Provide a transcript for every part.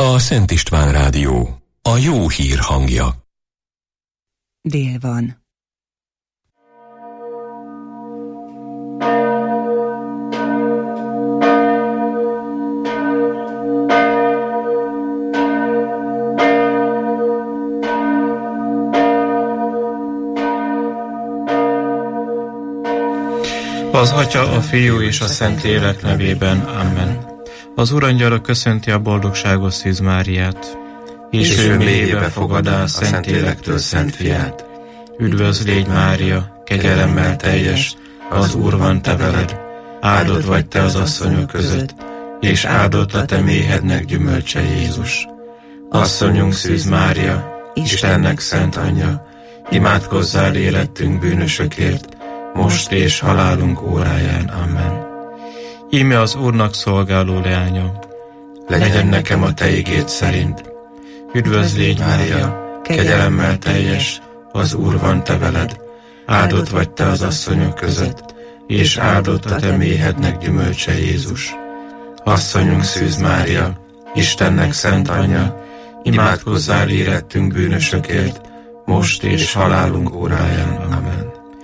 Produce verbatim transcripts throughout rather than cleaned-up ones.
A Szent István Rádió, a jó hír hangja. Dél van. Az Atya, a Fiú és a Szentlélek nevében. Amen. Az Urangyala köszönti a boldogságos Szűz Máriát, és, és ő mélyébe fogadá a Szentlélektől Szent Fiát. Üdvözl légy, Mária, kegyelemmel teljes, az Úr van te veled, áldott vagy te az asszonyok között, és áldott a te méhednek gyümölcse Jézus. Asszonyunk Szűz Mária, Istennek szent anyja, imádkozzál érettünk bűnösökért, most és halálunk óráján. Amen. Íme az Úrnak szolgáló leánya, legyen nekem a te igéd szerint. Üdvözl légy, Mária, kegyelemmel teljes, az Úr van te veled, áldott vagy te az asszonyok között, és áldott a te méhednek gyümölcse Jézus. Asszonyunk Szűz Mária, Istennek szent anyja, imádkozzál érettünk bűnösökért, most és halálunk óráján. Amen.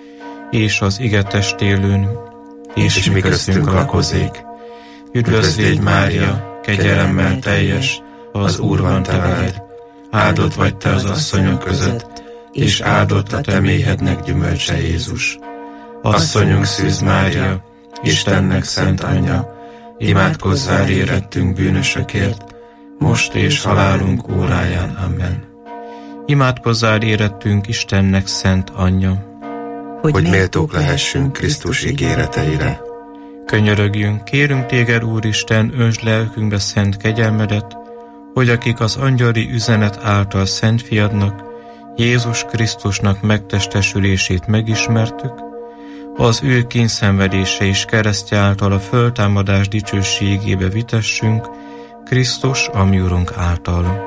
És az ige testélőn, és, és mi köztünk lakozik. Üdvözl légy, Mária, kegyelemmel teljes, az Úr van te veled, áldott vagy te az asszonyok között, és áldott a te méhednek gyümölcse Jézus. Asszonyunk Szűz Mária, Istennek szent anyja, imádkozzál érettünk bűnösökért, most és halálunk óráján. Amen. Imádkozzál érettünk Istennek szent anyja, hogy, hogy méltók lehessünk Krisztus ígéreteire. Könyörögjünk, kérünk téged, Úristen, öntsd lelkünkbe szent kegyelmedet, hogy akik az angyali üzenet által Szent Fiadnak, Jézus Krisztusnak megtestesülését megismertük, az ő kényszenvedése és keresztje által a föltámadás dicsőségébe vitessünk, Krisztus, a mi Urunk által.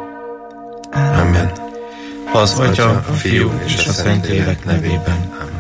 Amen. Az Atya, a Fiú és a Szentlélek nevében. Amen.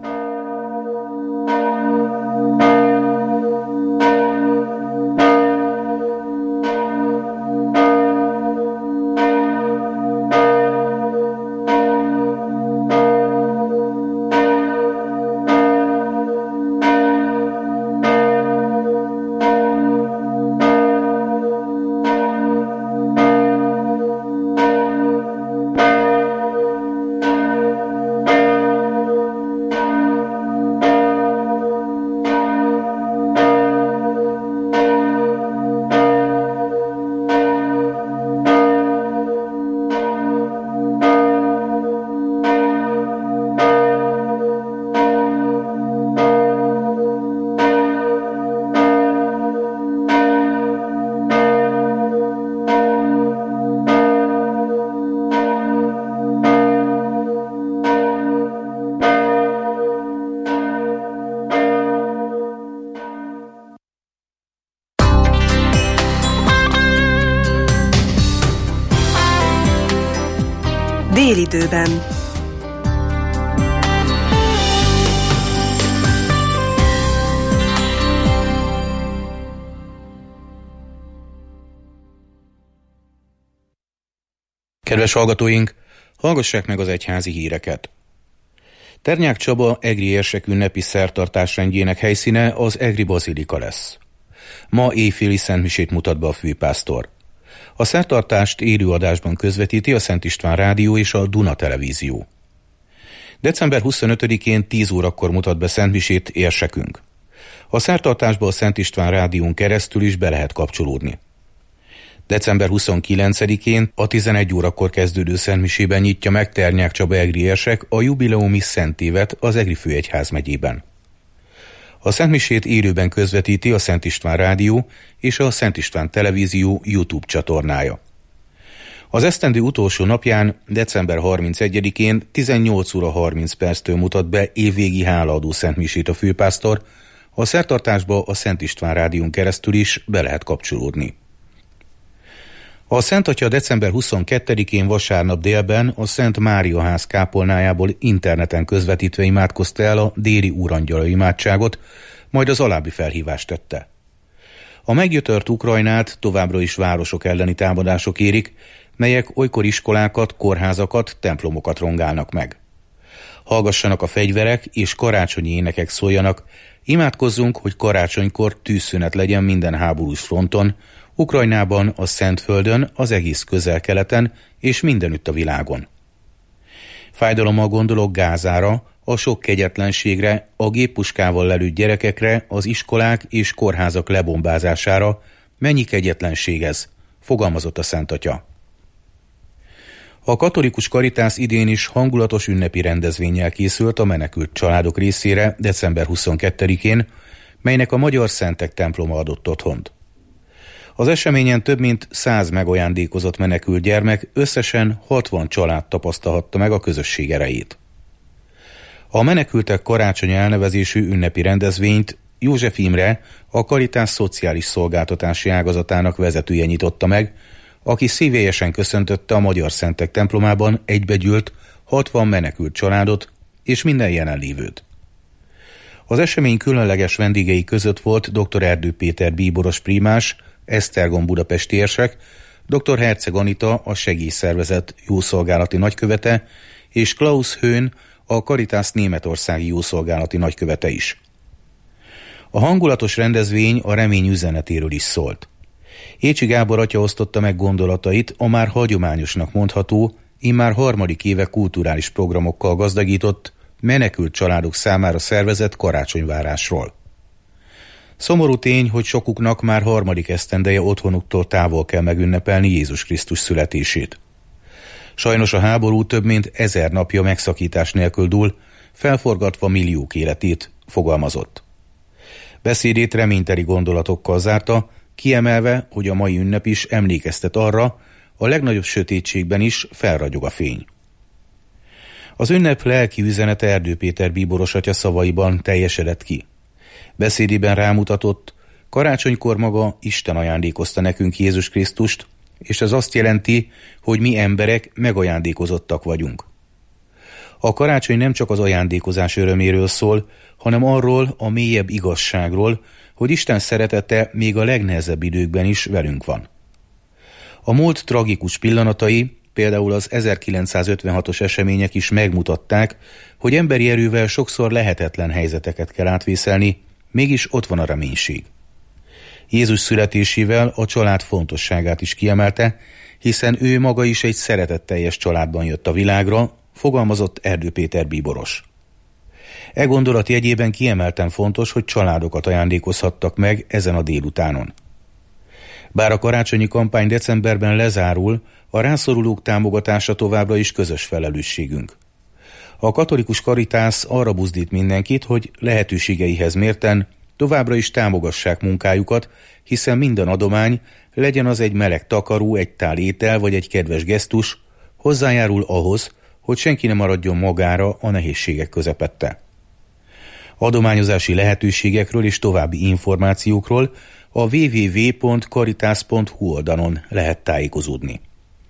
Délidőben. Kedves hallgatóink, hallgassák meg az egyházi híreket. Ternyák Csaba egri érsek ünnepi szertartásrendjének helyszíne az egri bazilika lesz. Ma éjféli szentmisét mutat be a főpásztor. A szertartást élőadásban közvetíti a Szent István Rádió és a Duna Televízió. december huszonötödikén tíz órakor mutat be szentmisét érsekünk. A szertartásba a Szent István Rádión keresztül is be lehet kapcsolódni. december huszonkilencedikén a tizenegy órakor kezdődő szentmisében nyitja meg Ternyák Csaba egri érsek a jubileumi szentévet az Egri főegyházmegyében. A szentmisét élőben közvetíti a Szent István Rádió és a Szent István Televízió YouTube csatornája. Az esztendő utolsó napján, december harmincegyedikén tizennyolc óra harminc perctől mutat be évvégi hálaadó szentmisét a főpásztor, a szertartásba a Szent István Rádión keresztül is be lehet kapcsolódni. A Szent Atya december huszonkettedikén vasárnap délben a Szent Mária ház kápolnájából interneten közvetítve imádkozta el a déli úrangyala imádságot, majd az alábbi felhívást tette. A meggyötört Ukrajnát továbbra is városok elleni támadások érik, melyek olykor iskolákat, kórházakat, templomokat rongálnak meg. Hallgassanak a fegyverek és karácsonyi énekek szóljanak, imádkozzunk, hogy karácsonykor tűzszünet legyen minden háborús fronton, Ukrajnában, a Szentföldön, az egész Közel-Keleten és mindenütt a világon. Fájdalommal gondolok Gázára, a sok kegyetlenségre, a géppuskával lelőtt gyerekekre, az iskolák és kórházak lebombázására. Mennyi kegyetlenség ez, fogalmazott a Szent Atya. A katolikus Caritas idén is hangulatos ünnepi rendezvénnyel készült a menekült családok részére december huszonkettedikén, melynek a Magyar Szentek temploma adott otthont. Az eseményen több mint száz megajándékozott menekült gyermek, összesen hatvan család tapasztalhatta meg a közösség erejét. A menekültek karácsony elnevezésű ünnepi rendezvényt József Imre, a Caritas szociális szolgáltatási ágazatának vezetője nyitotta meg, aki szívélyesen köszöntötte a Magyar Szentek templomában egybegyűlt hatvan menekült családot és minden jelenlévőt. Az esemény különleges vendégei között volt dr. Erdő Péter bíboros prímás, Esztergom budapesti érsek, dr. Herceg Anita, a segélyszervezet jószolgálati nagykövete, és Klaus Höhn, a Caritas németországi jószolgálati nagykövete is. A hangulatos rendezvény a remény üzenetéről is szólt. Écsi Gábor atya osztotta meg gondolatait a már hagyományosnak mondható, immár harmadik éve kulturális programokkal gazdagított, menekült családok számára szervezett karácsonyvárásról. Szomorú tény, hogy sokuknak már harmadik esztendeje otthonuktól távol kell megünnepelni Jézus Krisztus születését. Sajnos a háború több mint ezer napja megszakítás nélkül dúl, felforgatva milliók életét, fogalmazott. Beszédét reményteli gondolatokkal zárta, kiemelve, hogy a mai ünnep is emlékeztet arra, a legnagyobb sötétségben is felragyog a fény. Az ünnep lelki üzenete Erdő Péter bíboros atya szavaiban teljesedett ki. Beszédében rámutatott, karácsonykor maga Isten ajándékozta nekünk Jézus Krisztust, és ez azt jelenti, hogy mi emberek megajándékozottak vagyunk. A karácsony nem csak az ajándékozás öröméről szól, hanem arról a mélyebb igazságról, hogy Isten szeretete még a legnehezebb időkben is velünk van. A múlt tragikus pillanatai, például az ezerkilencszázötvenhatos események is megmutatták, hogy emberi erővel sokszor lehetetlen helyzeteket kell átvészelni, mégis ott van a reménység. Jézus születésével a család fontosságát is kiemelte, hiszen ő maga is egy szeretetteljes családban jött a világra, fogalmazott Erdő Péter bíboros. E gondolat jegyében kiemelten fontos, hogy családokat ajándékozhattak meg ezen a délutánon. Bár a karácsonyi kampány decemberben lezárul, a rászorulók támogatása továbbra is közös felelősségünk. A katolikus Caritas arra buzdít mindenkit, hogy lehetőségeihez mérten továbbra is támogassák munkájukat, hiszen minden adomány, legyen az egy meleg takaró, egy tál étel vagy egy kedves gesztus, hozzájárul ahhoz, hogy senki ne maradjon magára a nehézségek közepette. Adományozási lehetőségekről és további információkról a double-u double-u double-u pont caritas pont hu oldalon lehet tájékozódni.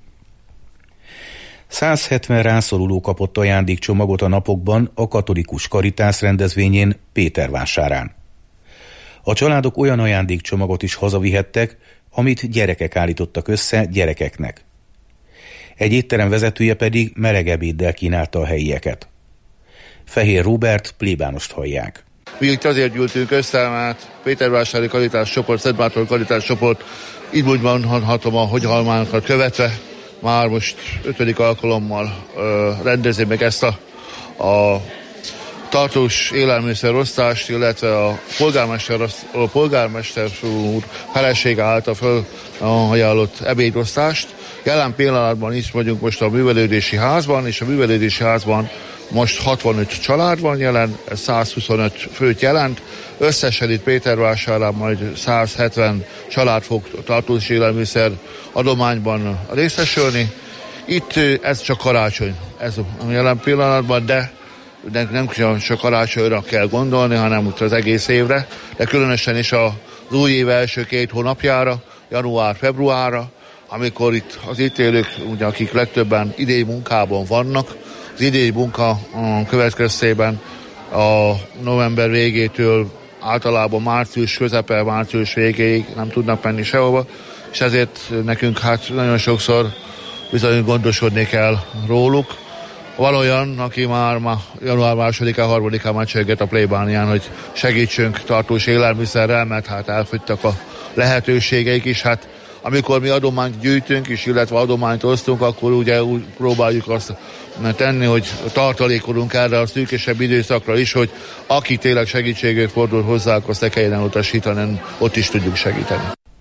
száz hetven rászoruló kapott ajándékcsomagot a napokban a katolikus Caritas rendezvényén Pétervásárán. A családok olyan ajándékcsomagot is hazavihettek, amit gyerekek állítottak össze gyerekeknek. Egy étterem vezetője pedig meleg ebéddel kínálta a helyieket. Fehér Róbert plébánost hallják. Mi itt azért gyűltünk össze, mert Pétervásári Caritas csoport, Szentmárton Caritas csoport, így úgy mondhatom a hogyhalmánkat követve, már most ötödik alkalommal ö, rendezi meg ezt a, a tartós élelmiszerosztást, illetve a polgármester, a polgármester úr felesége által felajánlott ebédosztást. Jelen pillanatban is vagyunk most a művelődési házban, és a művelődési házban most hatvanöt család van jelen, ez száz huszonöt főt jelent. Összesen itt Pétervásárán majd száz hetven család fog tartós élelmiszer adományban részesülni. Itt ez csak karácsony, ez a jelen pillanatban, de nem csak karácsonyra kell gondolni, hanem az egész évre, de különösen is az új év első két hónapjára, január-februárra, amikor itt az itt élők, ugye, akik legtöbben idei munkában vannak, az idei munka következtében a november végétől általában március közepe, március végéig nem tudnak menni sehova, és ezért nekünk hát nagyon sokszor bizony gondoskodni kell róluk. Van olyan, aki már ma január másodikán, harmadikán már csörget a plébánián, hogy segítsünk tartós élelmiszerrel, mert hát elfogytak a lehetőségeik is. Hát amikor mi adományt gyűjtünk is, illetve adományt osztunk, akkor ugye úgy próbáljuk azt tenni, hogy tartalékolunk erre a szűkösebb időszakra is, hogy aki tényleg segítségért fordul hozzá, akkor azt ne kelljen utasítani, ott is tudjuk segíteni.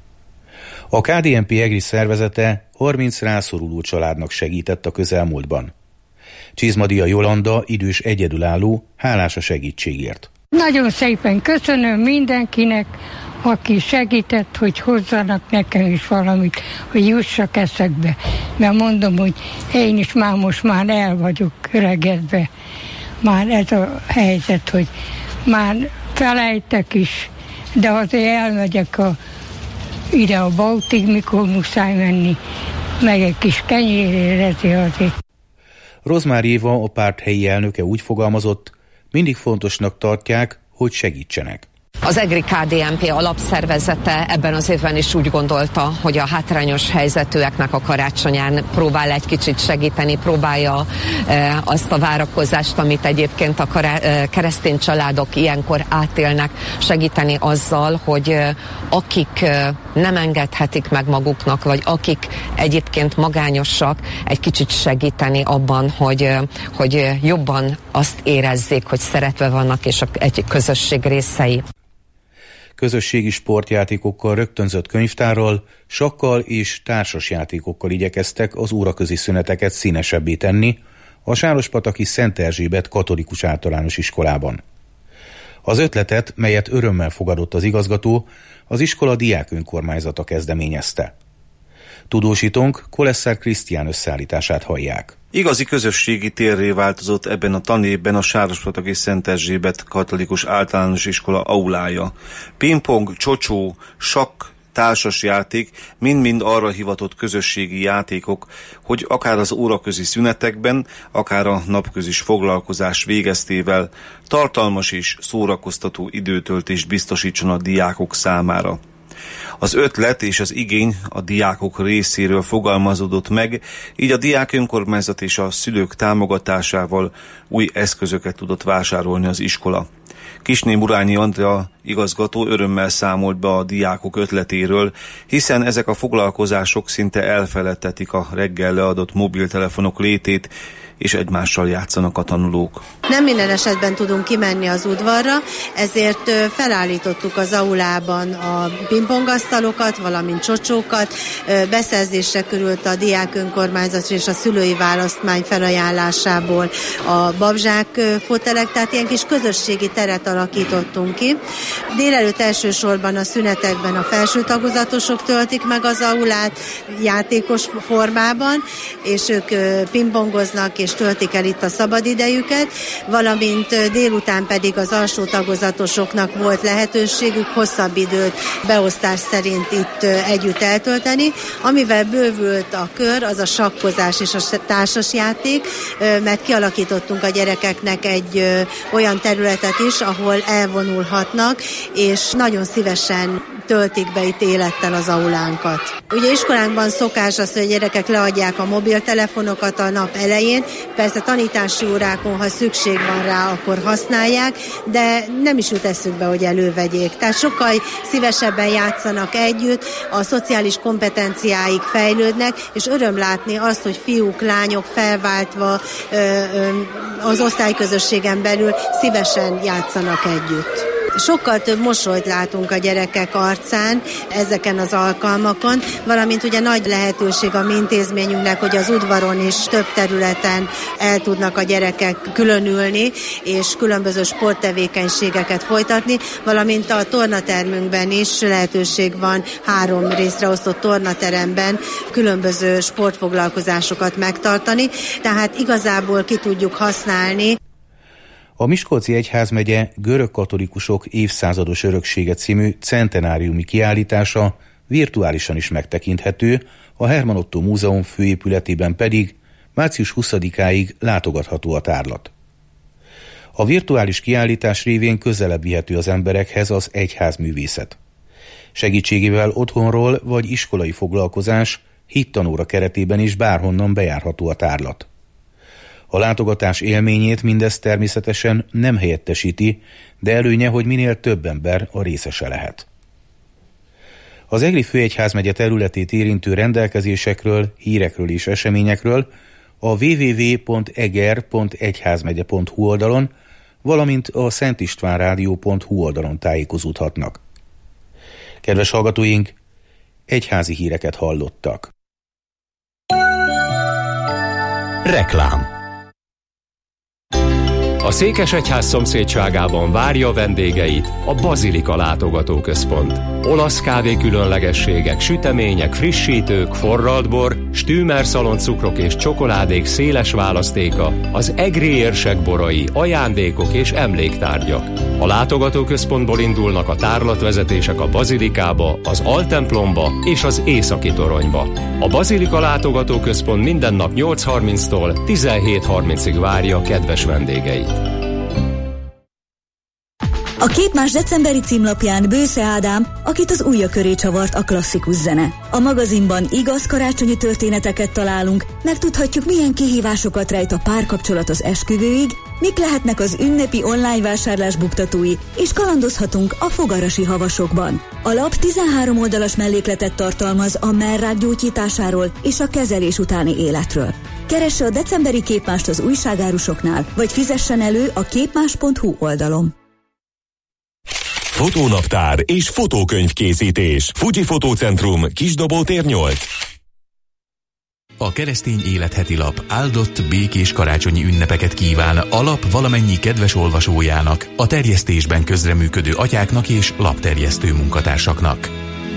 A ká dé en pé Egri szervezete harminc rászoruló családnak segített a közelmúltban. Csizmadia Jolanda idős egyedülálló, hálás a segítségért. Nagyon szépen köszönöm mindenkinek, aki segített, hogy hozzanak nekem is valamit, hogy jussak eszekbe. Mert mondom, hogy én is már most már el vagyok öregedve. Már ez a helyzet, hogy már felejtek is, de azért elmegyek a, ide a Bautig, mikor muszáj menni, meg egy kis kenyérérezni azért. Rozmár Éva, a párt helyi elnöke úgy fogalmazott, mindig fontosnak tartják, hogy segítsenek. Az Egri ká dé en pé alapszervezete ebben az évben is úgy gondolta, hogy a hátrányos helyzetűeknek a karácsonyán próbál egy kicsit segíteni, próbálja e, azt a várakozást, amit egyébként a kará, e, keresztény családok ilyenkor átélnek, segíteni azzal, hogy e, akik e, nem engedhetik meg maguknak, vagy akik egyébként magányosak, egy kicsit segíteni abban, hogy, e, hogy jobban azt érezzék, hogy szeretve vannak, és a, egy közösség részei. Közösségi sportjátékokkal, rögtönzött könyvtárral, sakkal és társasjátékokkal igyekeztek az óraközi szüneteket színesebbé tenni a sárospataki Szent Erzsébet katolikus általános iskolában. Az ötletet, melyet örömmel fogadott az igazgató, az iskola diák önkormányzata kezdeményezte. Tudósítónk Koleszár Krisztián összeállítását hallják. Igazi közösségi térré változott ebben a tanévben a sárospataki Szent Erzsébet katolikus általános iskola aulája. Pingpong, csocsó, sakk, társasjáték mind-mind arra hivatott közösségi játékok, hogy akár az óraközi szünetekben, akár a napközis foglalkozás végeztével tartalmas és szórakoztató időtöltést biztosítson a diákok számára. Az ötlet és az igény a diákok részéről fogalmazódott meg, így a diák önkormányzat és a szülők támogatásával új eszközöket tudott vásárolni az iskola. Kisné Murányi Andrea igazgató örömmel számolt be a diákok ötletéről, hiszen ezek a foglalkozások szinte elfeledtetik a reggel leadott mobiltelefonok létét, és egymással játszanak a tanulók. Nem minden esetben tudunk kimenni az udvarra, ezért felállítottuk az aulában a pingpongasztalokat, valamint csocsókat. Beszerzésre került a diák önkormányzat és a szülői választmány felajánlásából a babzsák fotelek, tehát ilyen kis közösségi teret alakítottunk ki. Délelőtt elsősorban a szünetekben a felső tagozatosok töltik meg az aulát játékos formában, és ők pingpongoznak és töltik el itt a szabadidejüket, valamint délután pedig az alsó tagozatosoknak volt lehetőségük hosszabb időt beosztás szerint itt együtt eltölteni. Amivel bővült a kör, az a sakkozás és a társasjáték, mert kialakítottunk a gyerekeknek egy olyan területet is, ahol elvonulhatnak, és nagyon szívesen töltik be itt élettel az aulánkat. Ugye iskolánkban szokás az, hogy a gyerekek leadják a mobiltelefonokat a nap elején, persze tanítási órákon, ha szükség van rá, akkor használják, de nem is jut eszükbe, hogy elővegyék. Tehát sokkal szívesebben játszanak együtt, a szociális kompetenciáik fejlődnek, és öröm látni azt, hogy fiúk, lányok felváltva ö, ö, az osztályközösségen belül szívesen játszanak együtt. Sokkal több mosolyt látunk a gyerekek arcán ezeken az alkalmakon, valamint ugye nagy lehetőség a mi intézményünknek, hogy az udvaron is több területen el tudnak a gyerekek különülni, és különböző sporttevékenységeket folytatni, valamint a tornatermünkben is lehetőség van három részre osztott tornateremben különböző sportfoglalkozásokat megtartani, tehát igazából ki tudjuk használni. A Miskolci Egyházmegye Görögkatolikusok évszázados öröksége című centenáriumi kiállítása virtuálisan is megtekinthető, a Herman Otto Múzeum főépületében pedig március huszadikáig látogatható a tárlat. A virtuális kiállítás révén közelebb vihető az emberekhez az egyházművészet. Segítségével otthonról vagy iskolai foglalkozás, hittanóra keretében is bárhonnan bejárható a tárlat. A látogatás élményét mindez természetesen nem helyettesíti, de előnye, hogy minél több ember a részese lehet. Az Egri főegyházmegye területét érintő rendelkezésekről, hírekről és eseményekről a double-u double-u double-u pont eger pont egyházmegye pont hu oldalon, valamint a szentistvánrádió pont hu oldalon tájékozódhatnak. Kedves hallgatóink, egyházi híreket hallottak. Reklám. A Székesegyház szomszédságában várja vendégeit a Bazilika Látogatóközpont. Olasz kávé különlegességek, sütemények, frissítők, forralt bor, stűmer szaloncukrok és csokoládék széles választéka, az egri érsek borai, ajándékok és emléktárgyak. A látogatóközpontból indulnak a tárlatvezetések a Bazilikába, az Altemplomba és az Északi Toronyba. A Bazilika Látogatóközpont minden nap nyolc harminctól tizenhét harmincig várja kedves vendégeit. A Képmás decemberi címlapján Bősze Ádám, akit az ujja köré csavart a klasszikus zene. A magazinban igaz karácsonyi történeteket találunk, megtudhatjuk, milyen kihívásokat rejt a párkapcsolat az esküvőig, mik lehetnek az ünnepi online vásárlás buktatói, és kalandozhatunk a fogarasi havasokban. A lap tizenhárom oldalas mellékletet tartalmaz a mellrák gyógyításáról és a kezelés utáni életről. Keresse a decemberi Képmást az újságárusoknál, vagy fizessen elő a képmás pont hu oldalon. Fotónaptár és fotókönyvkészítés. Fuji Fotócentrum, Kisdobótér nyolc. A Keresztény Élet heti lap áldott, békés karácsonyi ünnepeket kíván a lap valamennyi kedves olvasójának, a terjesztésben közreműködő atyáknak és lapterjesztő munkatársaknak.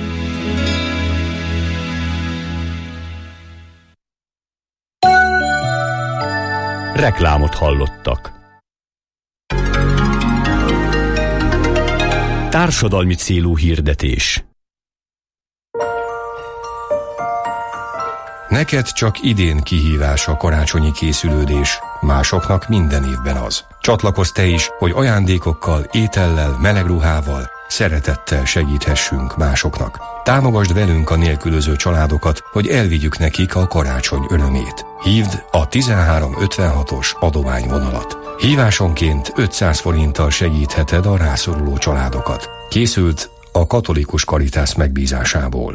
Reklámot hallottak. Társadalmi célú hirdetés. Neked csak idén kihívás a karácsonyi készülődés, másoknak minden évben az. Csatlakozz te is, hogy ajándékokkal, étellel, meleg ruhával, szeretettel segíthessünk másoknak. Támogasd velünk a nélkülöző családokat, hogy elvigyük nekik a karácsony örömét. Hívd a tizenhárom ötvenhatos adományvonalat. Hívásonként ötszáz forinttal segítheted a rászoruló családokat. Készült a Katolikus Caritas megbízásából.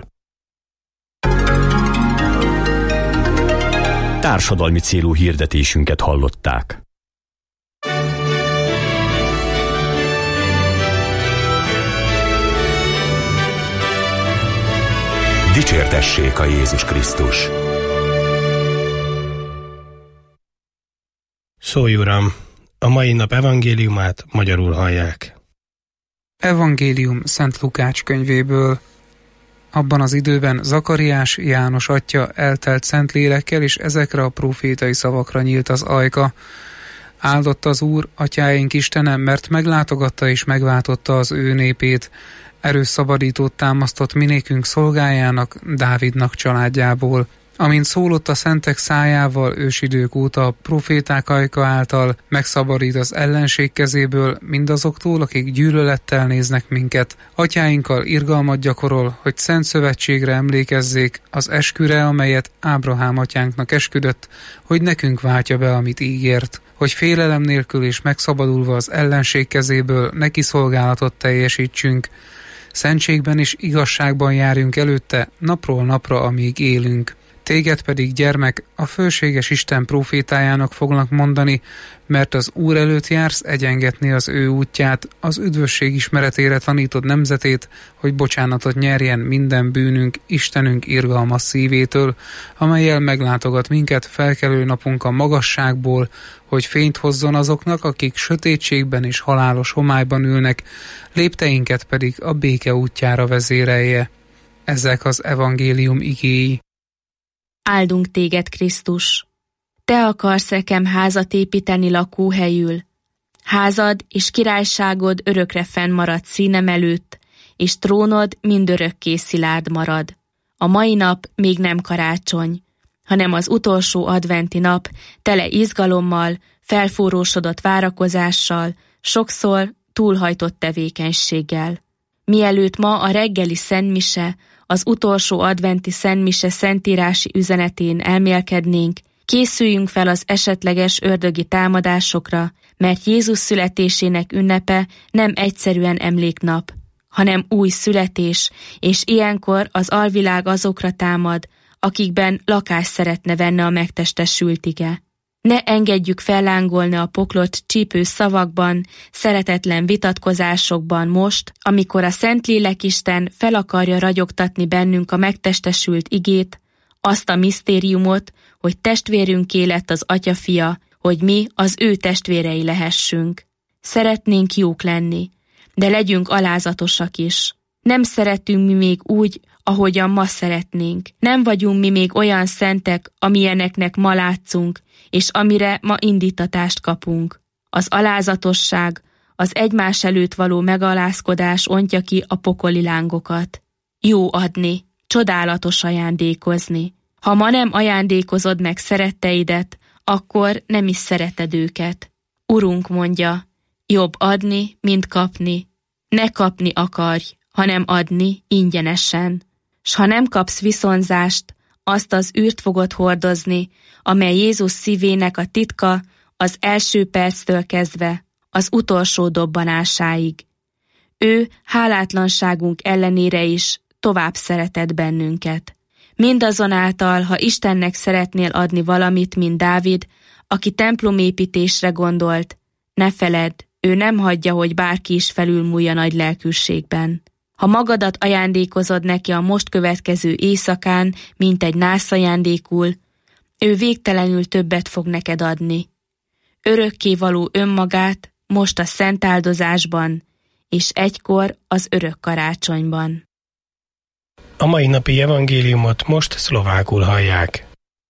Társadalmi célú hirdetésünket hallották. Dicsértessék a Jézus Krisztus! Szólj, Uram! A mai nap evangéliumát magyarul hallják. Evangélium Szent Lukács könyvéből. Abban az időben Zakariás, János atya eltelt szent lélekkel, és ezekre a profétai szavakra nyílt az ajka. Áldott az Úr, atyáink Istene, mert meglátogatta és megváltotta az ő népét. Erős szabadítót támasztott minékünk szolgájának, Dávidnak családjából. Amint szólott a szentek szájával ősidők óta a proféták ajka által, megszabadít az ellenség kezéből mindazoktól, akik gyűlölettel néznek minket. Atyáinkkal irgalmat gyakorol, hogy szent szövetségre emlékezzék, az esküre, amelyet Ábrahám atyánknak esküdött, hogy nekünk váltja be, amit ígért, hogy félelem nélkül és megszabadulva az ellenség kezéből neki szolgálatot teljesítsünk. Szentségben és igazságban járjunk előtte, napról napra, amíg élünk. Téged pedig, gyermek, a fölséges Isten profétájának fognak mondani, mert az Úr előtt jársz egyengetni az ő útját, az üdvösség ismeretére tanítod nemzetét, hogy bocsánatot nyerjen minden bűnünk, Istenünk irgalmas szívétől, amellyel meglátogat minket felkelő napunk a magasságból, hogy fényt hozzon azoknak, akik sötétségben és halálos homályban ülnek, lépteinket pedig a béke útjára vezérelje. Ezek az evangélium igéi. Áldunk téged, Krisztus! Te akarsz nekem házat építeni lakóhelyül. Házad és királyságod örökre fennmarad színem előtt, és trónod mindörökké szilárd marad. A mai nap még nem karácsony. hanem az utolsó adventi nap tele izgalommal, felforrósodott várakozással, sokszor túlhajtott tevékenységgel. Mielőtt ma a reggeli szentmise, az utolsó adventi szentmise szentírási üzenetén elmélkednénk, készüljünk fel az esetleges ördögi támadásokra, mert Jézus születésének ünnepe nem egyszerűen emléknap, hanem új születés, és ilyenkor az alvilág azokra támad, akikben lakást szeretne venni a megtestesült ige. Ne engedjük fellángolni a poklot csípő szavakban, szeretetlen vitatkozásokban most, amikor a Szentlélekisten fel akarja ragyogtatni bennünk a megtestesült igét, azt a misztériumot, hogy testvérünké lett az Atya-fia, hogy mi az ő testvérei lehessünk. Szeretnénk jók lenni, de legyünk alázatosak is. Nem szeretünk mi még úgy, ahogyan ma szeretnénk. Nem vagyunk mi még olyan szentek, amilyeneknek ma látszunk, és amire ma indítatást kapunk. Az alázatosság, az egymás előtt való megalázkodás ontja ki a pokoli lángokat. Jó adni, csodálatos ajándékozni. Ha ma nem ajándékozod meg szeretteidet, akkor nem is szereted őket. Urunk mondja, jobb adni, mint kapni. Ne kapni akarj, hanem adni ingyenesen. S ha nem kapsz viszonzást, azt az űrt fogod hordozni, amely Jézus szívének a titka az első perctől kezdve, az utolsó dobbanásáig. Ő hálátlanságunk ellenére is tovább szeretett bennünket. Mindazonáltal, ha Istennek szeretnél adni valamit, mint Dávid, aki templomépítésre gondolt, ne feledd, ő nem hagyja, hogy bárki is felülmúlja nagy lelkűségben. Ha magadat ajándékozod neki a most következő éjszakán, mint egy nászajándékul, ő végtelenül többet fog neked adni. Örökké való önmagát most a szent áldozásban, és egykor az örök karácsonyban. A mai napi evangéliumot most szlovákul hallják.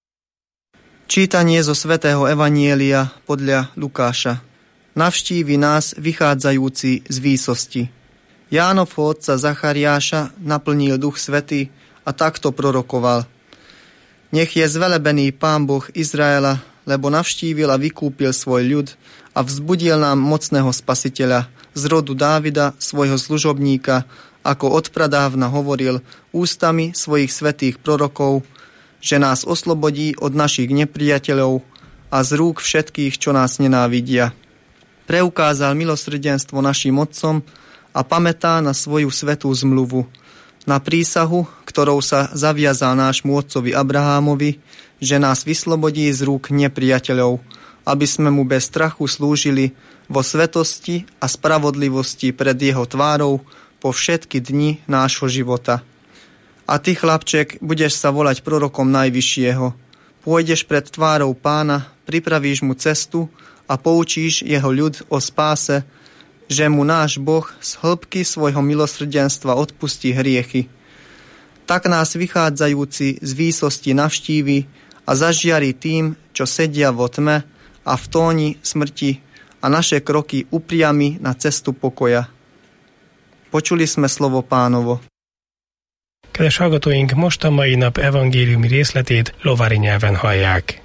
Čítanie zo svätého Evanjelia podľa Lukáša. Navštívi nás vychádzajúci z výsosti. Jánovho otca Zachariáša naplnil Duch Svätý a takto prorokoval. Nech je zvelebený Pán Boh Izraela, lebo navštívil a vykúpil svoj ľud a vzbudil nám mocného spasiteľa z rodu Dávida, svojho služobníka, ako odpradávna hovoril ústami svojich svätých prorokov, že nás oslobodí od našich nepriateľov a z rúk všetkých, čo nás nenávidia. Preukázal milosrdenstvo našim otcom a pamätá na svoju svätú zmluvu, na prísahu, ktorou sa zaviazal nášmu otcovi Abrahámovi, že nás vyslobodí z rúk nepriateľov, aby sme mu bez strachu slúžili vo svetosti a spravodlivosti pred jeho tvárou po všetky dni nášho života. A ty, chlapček, budeš sa volať prorokom Najvyššieho. Pôjdeš pred tvárou Pána, pripravíš mu cestu a poučíš jeho ľud o spáse, že mu náš Boh z hĺbky svojho milosrdenstva odpustí hriechy. Tak nás vychádzajúci z výsosti navštívi a zažiari tým, čo sedia vo tme a v tóni smrti a naše kroky upriami na cestu pokoja. Počuli sme slovo Pánovo. Kedves hallgatóink, most a mai nap evangéliumi részletét lovári nyelven hallják.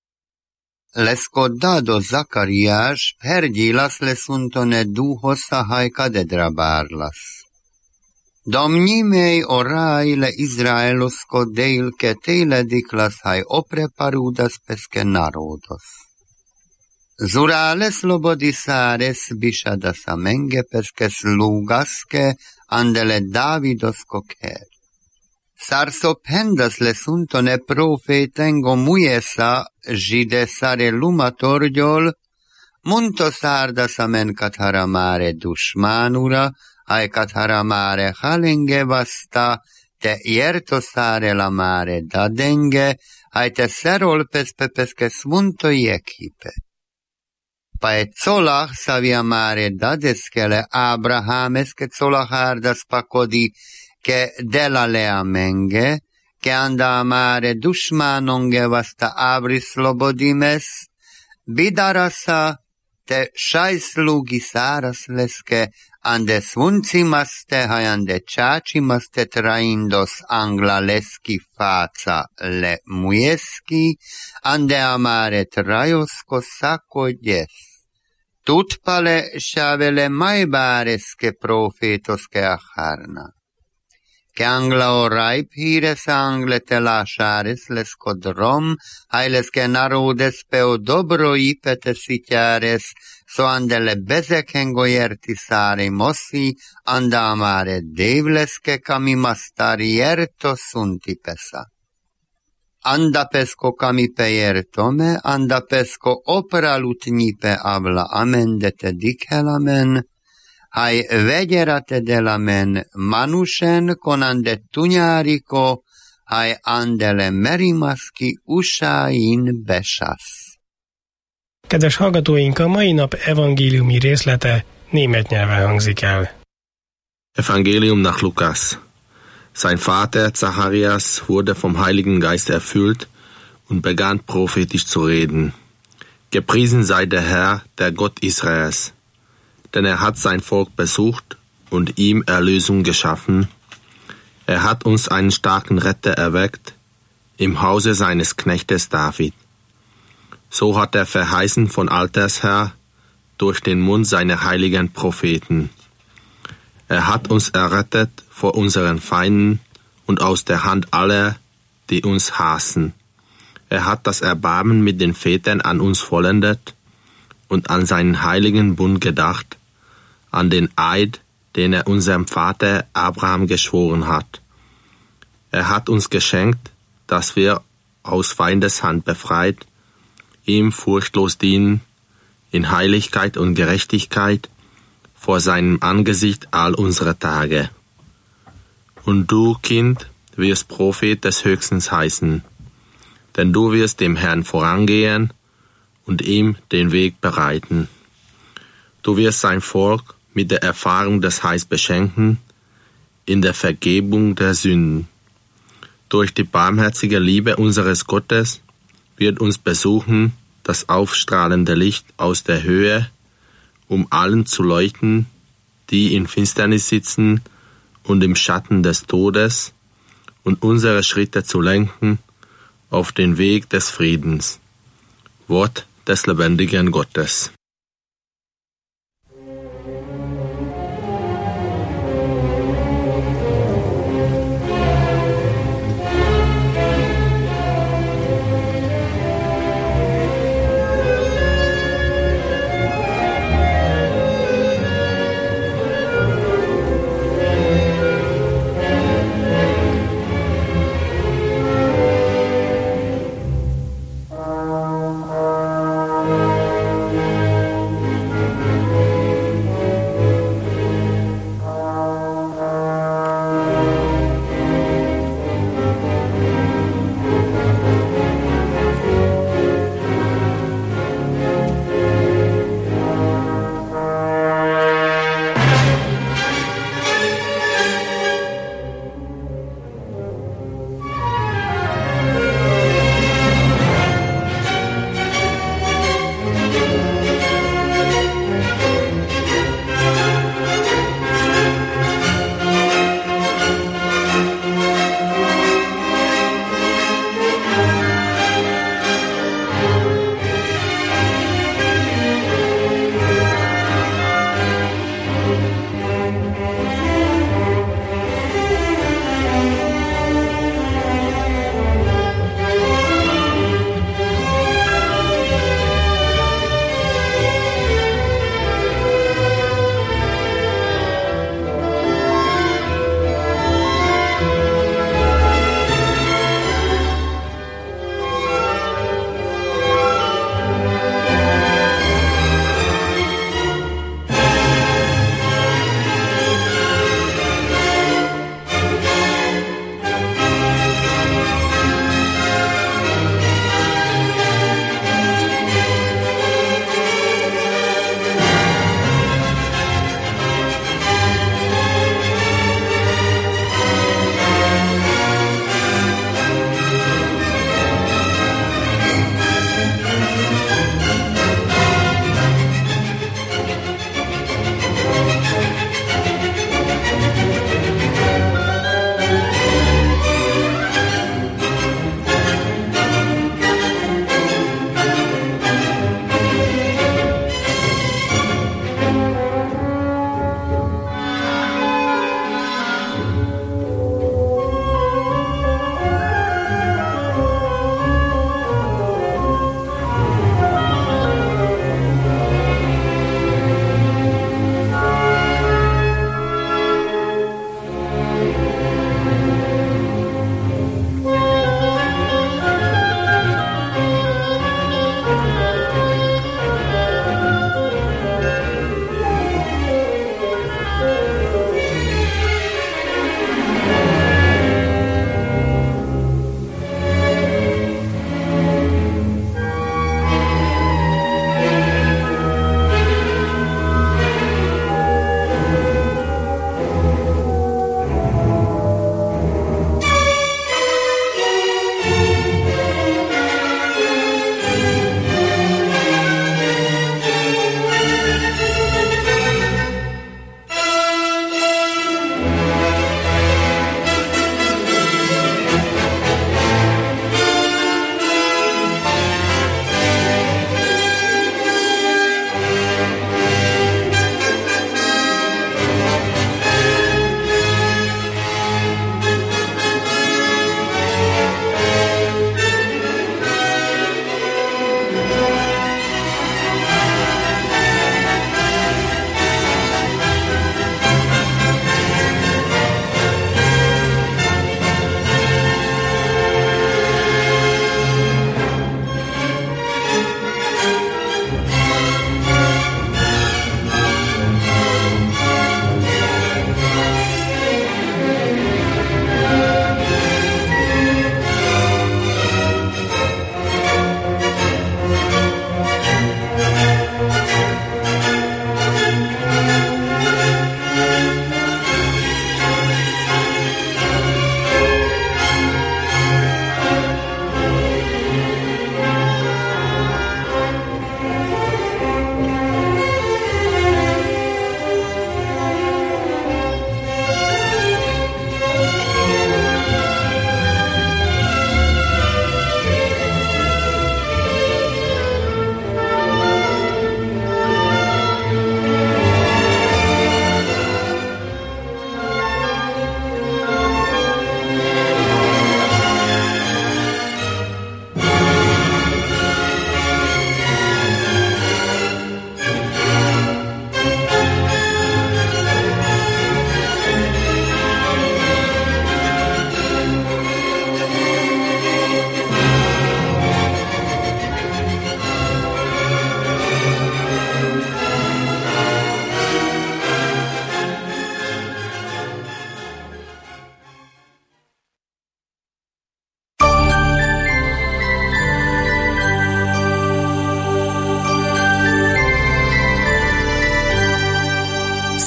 L'escodado Zacarias perdilas lesuntone duhosa haikadedra barlas. Domnimei orai le Izraelosko deilke teile diklas hai opreparudas peske narodos. Zurale slobodisares bišadasa menge peske slugaske andele Davidosko ker. Sarsopendas lesuntone profetengo muiesa žide sare lumatorgyol, munto sardas amen katharamare dushmanura, ai katharamare halenge vasta, te ierto sare lamare dadenge, ai te serol pespepeske smunto jekhipe. Pae colach saviamare dadeskele Abrahameske colachardas pakodi, che della lea menge, che anda amare dushmanonge vasta avri slobodimes, bidarasa te šaj slugi saras leske ande svuncimaste hai ande chachimaste traindos angla leski faca le mujeski, ande amare trajosko sako djes. Tutpale šavele majbareske profetoske acharna. Ke angla oraip hires angle telashares les kodrom, hailes ke narodes peo dobro ipete sitjares, so andele bezekengo jertisare mosi, anda amare devleske kami mastari jerto sunti pesa. Anda pesko kami pejertome, anda pesko opera lutnipe abla amen dete dikhelamen, hai vegyerate delamen manusen konande tunyáriko, hai andele merimaski usáin besasz. Kedves hallgatóink, a mai nap evangéliumi részlete német nyelven hangzik el. Evangelium nach Lukas. Sein Vater Zacharias wurde vom Heiligen Geist erfüllt und begann prophetisch zu reden. Gepriesen sei der Herr, der Gott Israels, denn er hat sein Volk besucht und ihm Erlösung geschaffen. Er hat uns einen starken Retter erweckt im Hause seines Knechtes David. So hat er verheißen von alters her durch den Mund seiner heiligen Propheten. Er hat uns errettet vor unseren Feinden und aus der Hand aller, die uns hassen. Er hat das Erbarmen mit den Vätern an uns vollendet und an seinen heiligen Bund gedacht, an den Eid, den er unserem Vater Abraham geschworen hat. Er hat uns geschenkt, dass wir aus Feindes Hand befreit, ihm furchtlos dienen, in Heiligkeit und Gerechtigkeit, vor seinem Angesicht all unsere Tage. Und du, Kind, wirst Prophet des Höchstens heißen, denn du wirst dem Herrn vorangehen und ihm den Weg bereiten. Du wirst sein Volk mit der Erfahrung des Heils beschenken, in der Vergebung der Sünden. Durch die barmherzige Liebe unseres Gottes wird uns besuchen das aufstrahlende Licht aus der Höhe, um allen zu leuchten, die in Finsternis sitzen und im Schatten des Todes, und unsere Schritte zu lenken auf den Weg des Friedens. Wort des lebendigen Gottes. Thank you.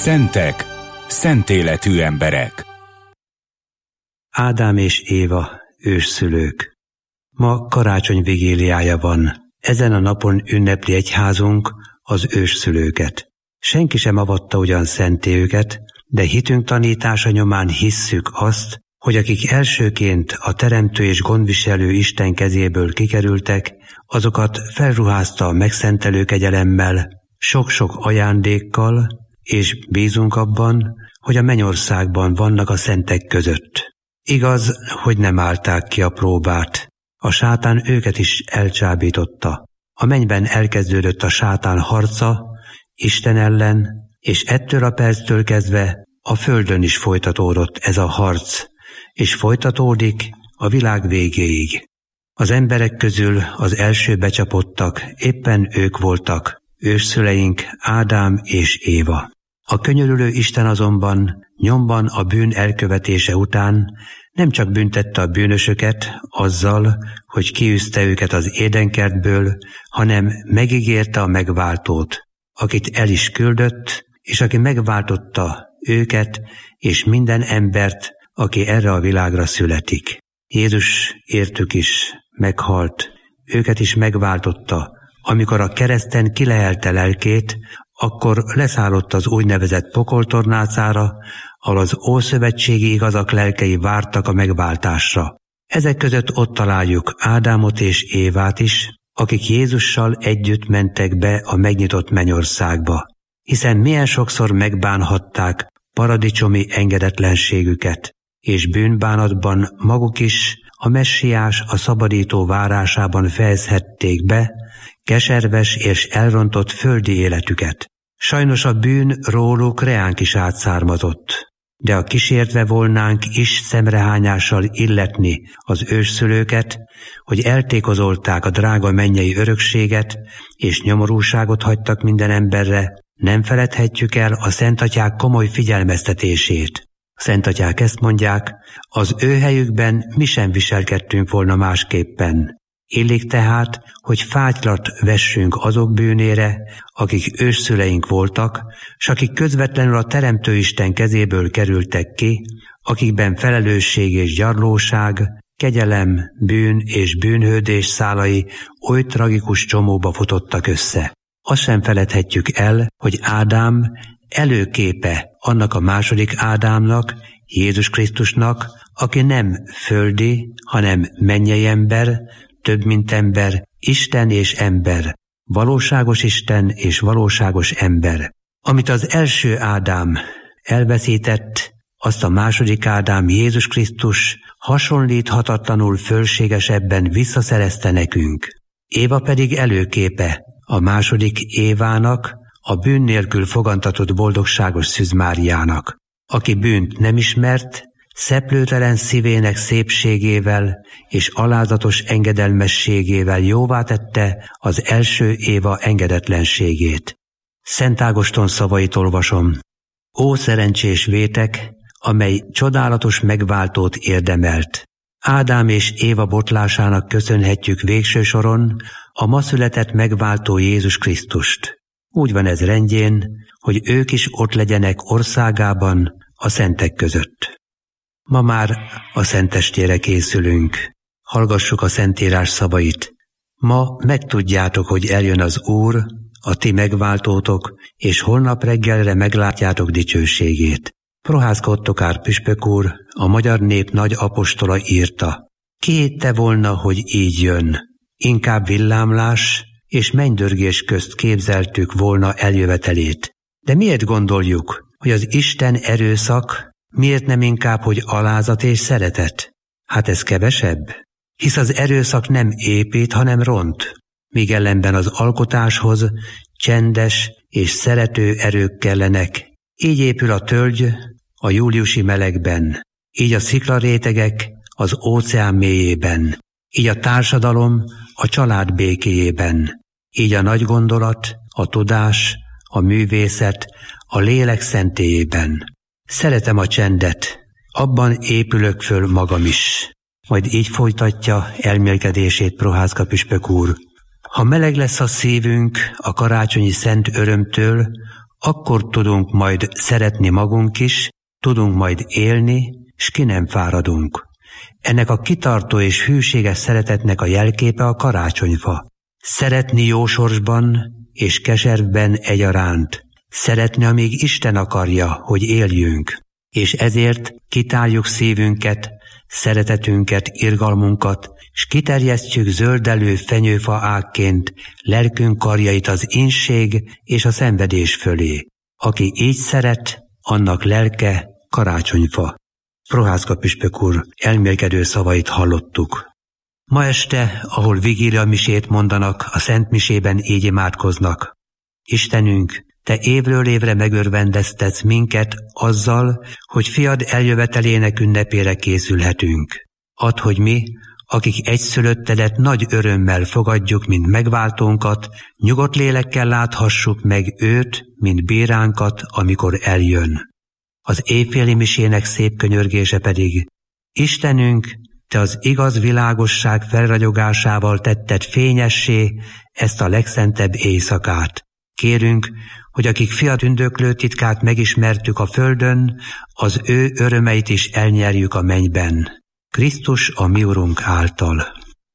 Szentek, szent életű emberek. Ádám és Éva, ősszülők. Ma karácsony vigíliája van. Ezen a napon ünnepli egyházunk az ősszülőket. Senki sem avatta ugyan szenté őket, de hitünk tanítása nyomán hisszük azt, hogy akik elsőként a teremtő és gondviselő Isten kezéből kikerültek, azokat felruházta a megszentelő kegyelemmel, sok-sok ajándékkal, és bízunk abban, hogy a mennyországban vannak a szentek között. Igaz, hogy nem állták ki a próbát. A sátán őket is elcsábította. A mennyben elkezdődött a sátán harca Isten ellen, és ettől a perctől kezdve a földön is folytatódott ez a harc, és folytatódik a világ végéig. Az emberek közül az első becsapottak éppen ők voltak, ősszüleink Ádám és Éva. A könyörülő Isten azonban nyomban a bűn elkövetése után nem csak büntette a bűnösöket azzal, hogy kiűzte őket az édenkertből, hanem megígérte a megváltót, akit el is küldött, és aki megváltotta őket és minden embert, aki erre a világra születik. Jézus értük is meghalt, őket is megváltotta. Amikor a kereszten kilehelte lelkét, akkor leszállott az úgynevezett pokoltornácára, ahol az ószövetségi igazak lelkei vártak a megváltásra. Ezek között ott találjuk Ádámot és Évát is, akik Jézussal együtt mentek be a megnyitott mennyországba. Hiszen milyen sokszor megbánhatták paradicsomi engedetlenségüket, és bűnbánatban maguk is a messiás a szabadító várásában fejezhették be keserves és elrontott földi életüket. Sajnos a bűn róluk reánk is átszármazott, de a kísértve volnánk is szemrehányással illetni az ősszülőket, hogy eltékozolták a drága mennyei örökséget, és nyomorúságot hagytak minden emberre, nem feledhetjük el a szentatyák komoly figyelmeztetését. A szentatyák ezt mondják, az ő helyükben mi sem viselkedtünk volna másképpen. Illik tehát, hogy fátylat vessünk azok bűnére, akik ősszüleink voltak, s akik közvetlenül a Teremtő Isten kezéből kerültek ki, akikben felelősség és gyarlóság, kegyelem, bűn és bűnhődés szálai oly tragikus csomóba futottak össze. Azt sem feledhetjük el, hogy Ádám előképe annak a második Ádámnak, Jézus Krisztusnak, aki nem földi, hanem mennyei ember, több mint ember, Isten és ember, valóságos Isten és valóságos ember. Amit az első Ádám elveszített, azt a második Ádám, Jézus Krisztus hasonlíthatatlanul fölségesebben visszaszerezte nekünk. Éva pedig előképe a második Évának, a bűn nélkül fogantatott boldogságos Szűz Máriának, aki bűnt nem ismert, szeplőtelen szívének szépségével és alázatos engedelmességével jóvá tette az első Éva engedetlenségét. Szent Ágoston szavait olvasom. Ó szerencsés vétek, amely csodálatos megváltót érdemelt. Ádám és Éva botlásának köszönhetjük végső soron a ma született megváltó Jézus Krisztust. Úgy van ez rendjén, hogy ők is ott legyenek országában a szentek között. Ma már a szentestére készülünk. Hallgassuk a Szentírás szavait. Ma megtudjátok, hogy eljön az Úr, a ti megváltótok, és holnap reggelre meglátjátok dicsőségét. Prohászka Ottokár püspök úr, a magyar nép nagy apostola írta. Ki hitte volna, hogy így jön? Inkább villámlás és mennydörgés közt képzeltük volna eljövetelét. De miért gondoljuk, hogy az Isten erőszak, miért nem inkább, hogy alázat és szeretet? Hát ez kevesebb. Hisz az erőszak nem épít, hanem ront, míg ellenben az alkotáshoz csendes és szerető erők kellenek. Így épül a tölgy a júliusi melegben, így a sziklarétegek az óceán mélyében, így a társadalom a család békéjében, így a nagy gondolat, a tudás, a művészet a lélek szentélyében. Szeretem a csendet, abban épülök föl magam is. Majd így folytatja elmélkedését Prohászka püspök úr. Ha meleg lesz a szívünk a karácsonyi szent örömtől, akkor tudunk majd szeretni magunk is, tudunk majd élni, s ki nem fáradunk. Ennek a kitartó és hűséges szeretetnek a jelképe a karácsonyfa. Szeretni jó sorsban és keservben egyaránt. Szeretni, amíg Isten akarja, hogy éljünk. És ezért kitáljuk szívünket, szeretetünket, irgalmunkat, s kiterjesztjük zöldelő fenyőfa ágként lelkünk karjait az inség és a szenvedés fölé. Aki így szeret, annak lelke karácsonyfa. Prohászka püspök úr elmélkedő szavait hallottuk. Ma este, ahol vigília misét mondanak, a Szent Misében így imádkoznak. Istenünk, Te évről évre megörvendeztetsz minket azzal, hogy fiad eljövetelének ünnepére készülhetünk. Add, hogy mi, akik egyszülöttedet nagy örömmel fogadjuk, mint megváltónkat, nyugodt lélekkel láthassuk meg őt, mint bíránkat, amikor eljön. Az éjféli misének szép könyörgése pedig: Istenünk, Te az igaz világosság felragyogásával tetted fényessé ezt a legszentebb éjszakát. Kérünk, hogy akik fia tündöklő titkát megismertük a földön, az ő örömeit is elnyerjük a mennyben. Krisztus a mi Urunk által.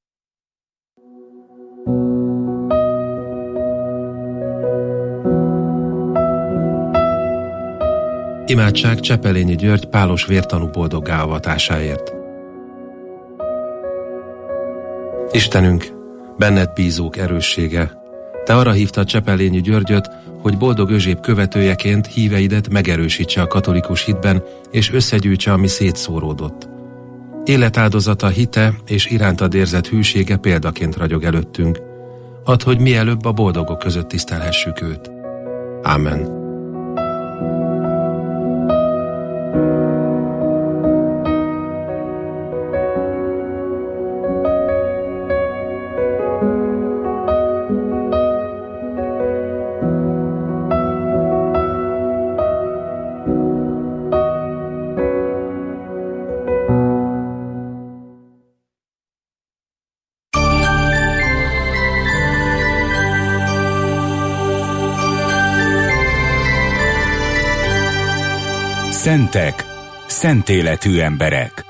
Imádság Csepelényi György pálos vértanú boldoggá avatásáért. Istenünk, benned bízók erőssége, Te arra hívtad Csepelényi Györgyöt, hogy boldog Özséb követőjeként híveidet megerősítse a katolikus hitben, és összegyűjtse, ami szétszóródott. Életáldozata, hite és irántad érzett hűsége példaként ragyog előttünk. Add, hogy mielőbb a boldogok között tisztelhessük őt. Ámen. Szentek, szent életű emberek.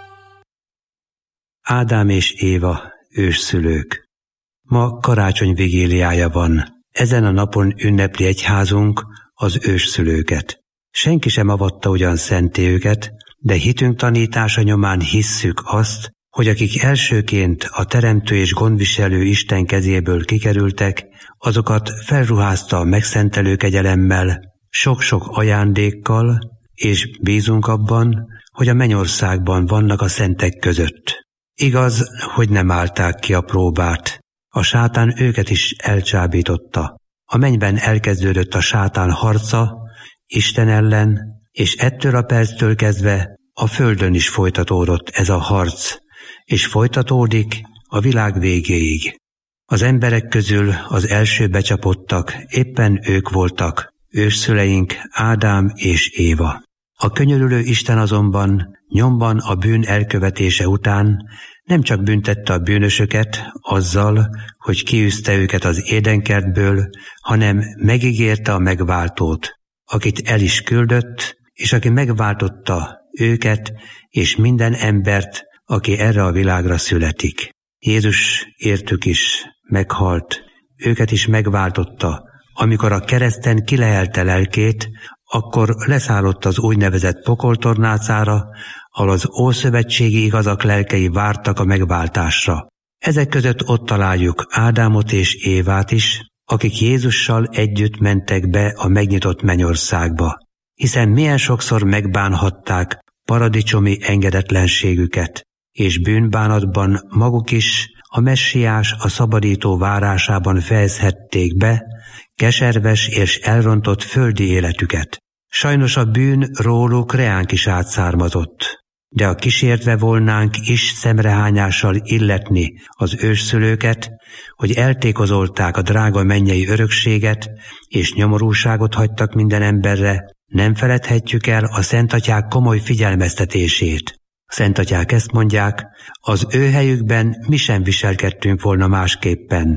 Ádám és Éva, ősszülők. Ma karácsony vigíliája van. Ezen a napon ünnepli egyházunk az ősszülőket. Senki sem avatta ugyan szenté őket, de hitünk tanítása nyomán hisszük azt, hogy akik elsőként a teremtő és gondviselő Isten kezéből kikerültek, azokat felruházta a megszentelő kegyelemmel, sok-sok ajándékkal, és bízunk abban, hogy a mennyországban vannak a szentek között. Igaz, hogy nem állták ki a próbát. A sátán őket is elcsábította. A mennyben elkezdődött a sátán harca Isten ellen, és ettől a perctől kezdve a földön is folytatódott ez a harc, és folytatódik a világ végéig. Az emberek közül az első becsapottak éppen ők voltak, ősszüleink Ádám és Éva. A könyörülő Isten azonban nyomban a bűn elkövetése után nem csak büntette a bűnösöket azzal, hogy kiűzte őket az édenkertből, hanem megígérte a megváltót, akit el is küldött, és aki megváltotta őket és minden embert, aki erre a világra születik. Jézus értük is meghalt, őket is megváltotta, amikor a kereszten kilehelte lelkét, akkor leszállott az úgynevezett pokoltornácára, ahol az ószövetségi igazak lelkei vártak a megváltásra. Ezek között ott találjuk Ádámot és Évát is, akik Jézussal együtt mentek be a megnyitott mennyországba, hiszen milyen sokszor megbánhatták paradicsomi engedetlenségüket, és bűnbánatban maguk is a messiás, a szabadító várásában fejezhették be keserves és elrontott földi életüket. Sajnos a bűn róluk reánk is átszármazott, de a kísértve volnánk is szemrehányással illetni az ősszülőket, hogy eltékozolták a drága mennyei örökséget, és nyomorúságot hagytak minden emberre, nem feledhetjük el a szentatyák komoly figyelmeztetését. A szentatyák ezt mondják, az ő helyükben mi sem viselkedtünk volna másképpen.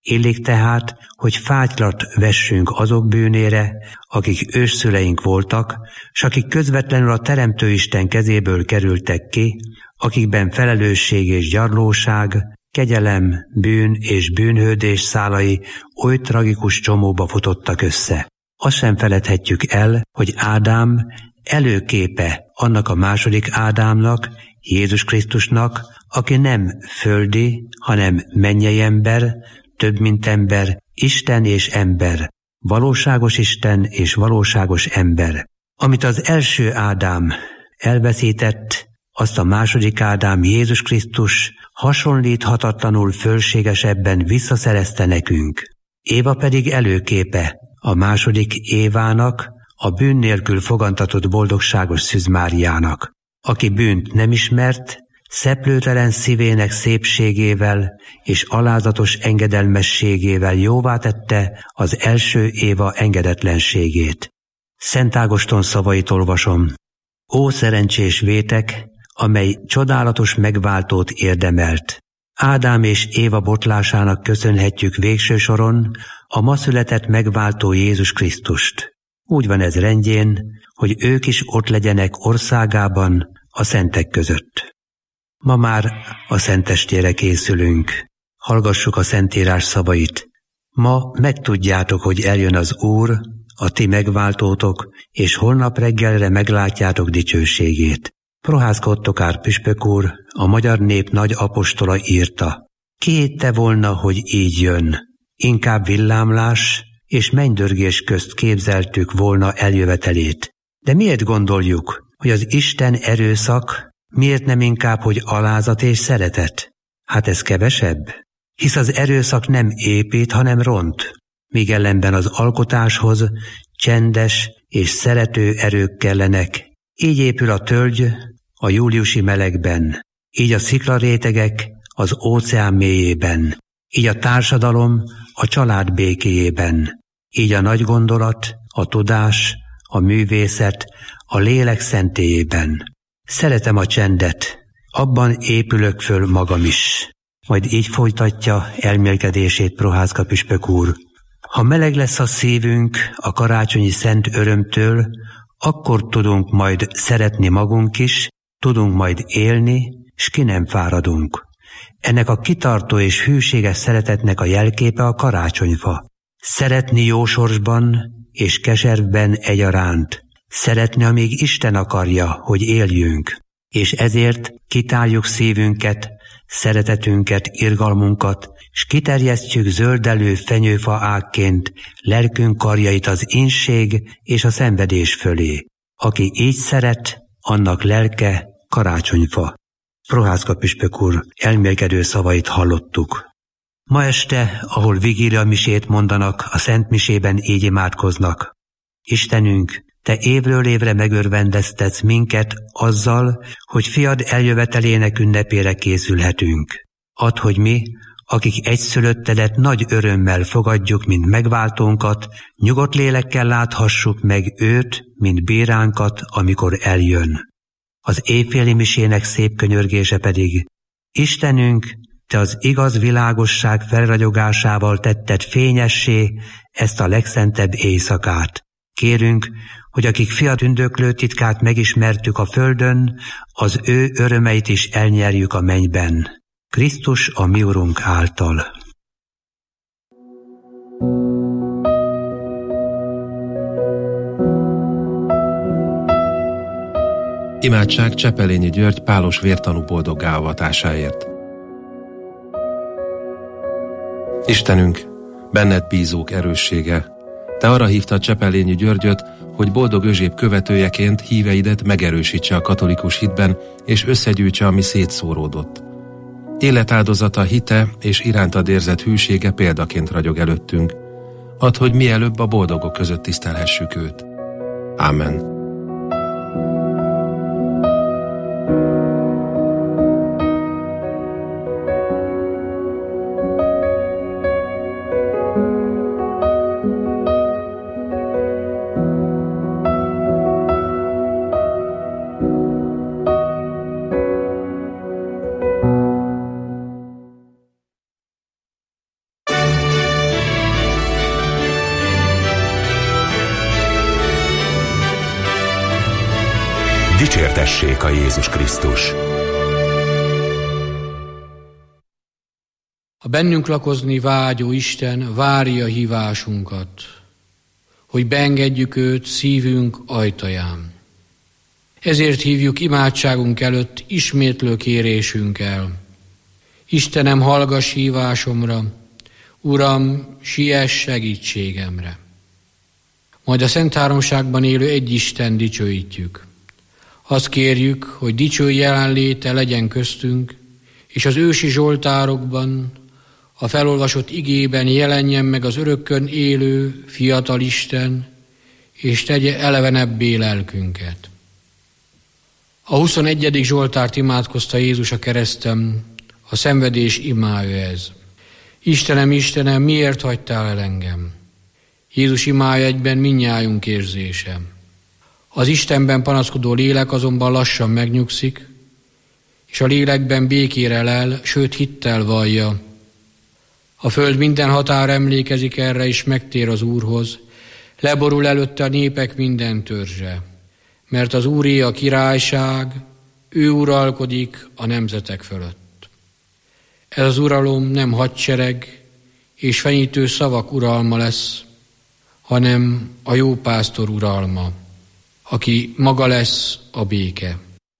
Illik tehát, hogy fátylat vessünk azok bűnére, akik ősszüleink voltak, s akik közvetlenül a Teremtő Isten kezéből kerültek ki, akikben felelősség és gyarlóság, kegyelem, bűn és bűnhődés szálai oly tragikus csomóba futottak össze. Azt sem feledhetjük el, hogy Ádám előképe annak a második Ádámnak, Jézus Krisztusnak, aki nem földi, hanem mennyei ember, több mint ember, Isten és ember, valóságos Isten és valóságos ember. Amit az első Ádám elveszített, azt a második Ádám, Jézus Krisztus hasonlíthatatlanul fölségesebben visszaszerezte nekünk. Éva pedig előképe a második Évának, a bűn nélkül fogantatott boldogságos Szűz Máriának, aki bűnt nem ismert, szeplőtelen szívének szépségével és alázatos engedelmességével jóvá tette az első Éva engedetlenségét. Szent Ágoston szavait olvasom. Ó szerencsés vétek, amely csodálatos megváltót érdemelt. Ádám és Éva botlásának köszönhetjük végső soron a ma született megváltó Jézus Krisztust. Úgy van ez rendjén, hogy ők is ott legyenek országában a szentek között. Ma már a szentestére készülünk. Hallgassuk a Szentírás szavait. Ma megtudjátok, hogy eljön az Úr, a ti megváltótok, és holnap reggelre meglátjátok dicsőségét. Prohászka Ottokár püspök úr, a magyar nép nagy apostola írta. Ki hitte volna, hogy így jön? Inkább villámlás és mennydörgés közt képzeltük volna eljövetelét. De miért gondoljuk, hogy az Isten erőszak, miért nem inkább, hogy alázat és szeretet? Hát ez kevesebb? Hisz az erőszak nem épít, hanem ront, míg ellenben az alkotáshoz csendes és szerető erők kellenek. Így épül a tölgy a júliusi melegben, így a sziklarétegek az óceán mélyében, így a társadalom a család békéjében, így a nagy gondolat, a tudás, a művészet a lélek szentélyében. Szeretem a csendet, abban épülök föl magam is. Majd így folytatja elmélkedését Prohászka püspök úr. Ha meleg lesz a szívünk a karácsonyi szent örömtől, akkor tudunk majd szeretni magunk is, tudunk majd élni, s ki nem fáradunk. Ennek a kitartó és hűséges szeretetnek a jelképe a karácsonyfa. Szeretni jó sorsban és keservben egyaránt. Szeretni, amíg Isten akarja, hogy éljünk. És ezért kitáljuk szívünket, szeretetünket, irgalmunkat, s kiterjesztjük zöldelő fenyőfa ágként lelkünk karjait az inség és a szenvedés fölé. Aki így szeret, annak lelke karácsonyfa. Prohászka püspök úr elmélkedő szavait hallottuk. Ma este, ahol vigília misét mondanak, a Szent Misében így imádkoznak. Istenünk, te évről évre megörvendeztetsz minket azzal, hogy fiad eljövetelének ünnepére készülhetünk. Add, hogy mi, akik egyszülöttedet nagy örömmel fogadjuk, mint megváltónkat, nyugodt lélekkel láthassuk meg őt, mint bíránkat, amikor eljön. Az éjféli misének szép könyörgése pedig: Istenünk, te az igaz világosság felragyogásával tetted fényessé ezt a legszentebb éjszakát. Kérünk, hogy akik fia tündöklő titkát megismertük a földön, az ő örömeit is elnyerjük a mennyben. Krisztus a mi Urunk által. Imádság Csepelényi György pálos vértanú boldoggá avatásáért. Istenünk, benned bízók erőssége, te arra hívtad Csepelényi Györgyöt, hogy boldog Özséb követőjeként híveidet megerősítse a katolikus hitben, és összegyűjtse, ami szétszóródott. Életáldozata, hite és irántad érzett hűsége példaként ragyog előttünk. Add, hogy mielőbb a boldogok között tisztelhessük őt. Ámen. Dicsértessék a Jézus Krisztus! A bennünk lakozni vágyó Isten várja hívásunkat, hogy beengedjük őt szívünk ajtaján. Ezért hívjuk imádságunk előtt ismétlő kérésünkkel. Istenem, hallgass hívásomra, Uram, siess segítségemre. Majd a Szent Háromságban élő egy Isten dicsőítjük. Azt kérjük, hogy dicső jelenléte legyen köztünk, és az ősi zsoltárokban, a felolvasott igében jelenjen meg az örökkön élő fiatal Isten, és tegye elevenebbé lelkünket. A huszonegyedik zsoltárt imádkozta Jézus a kereszten, a szenvedés imája ez. Istenem, Istenem, miért hagytál el engem? Jézus imája egyben mindnyájunk érzése. Az Istenben panaszkodó lélek azonban lassan megnyugszik, és a lélekben békére lel, sőt hittel vallja. A föld minden határ emlékezik erre, és megtér az Úrhoz, leborul előtte a népek minden törzse, mert az Úré a királyság, ő uralkodik a nemzetek fölött. Ez az uralom nem hadsereg és fenyítő szavak uralma lesz, hanem a jó pásztor uralma, aki maga lesz a béke.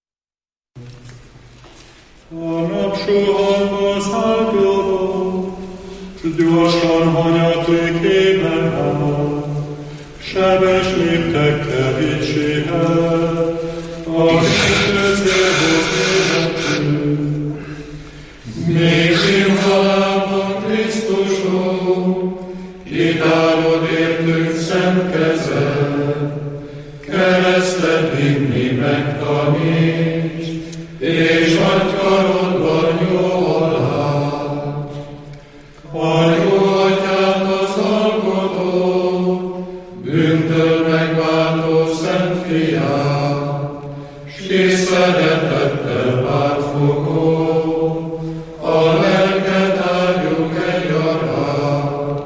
A napsuhanhoz áldó, gyorsan hanyatékében áll, sebes léptekkel vicsével, a közélhoz élető. Még halálban Krisztusról, kitálod értünk szent kezed, keresztet vinni megtaníts, és adj karodban jó alá. A jó atyát az alkotó, bűntől megváltó szent fiát, s ki szeretettel átfogó, a lelket áldjuk egyaránt.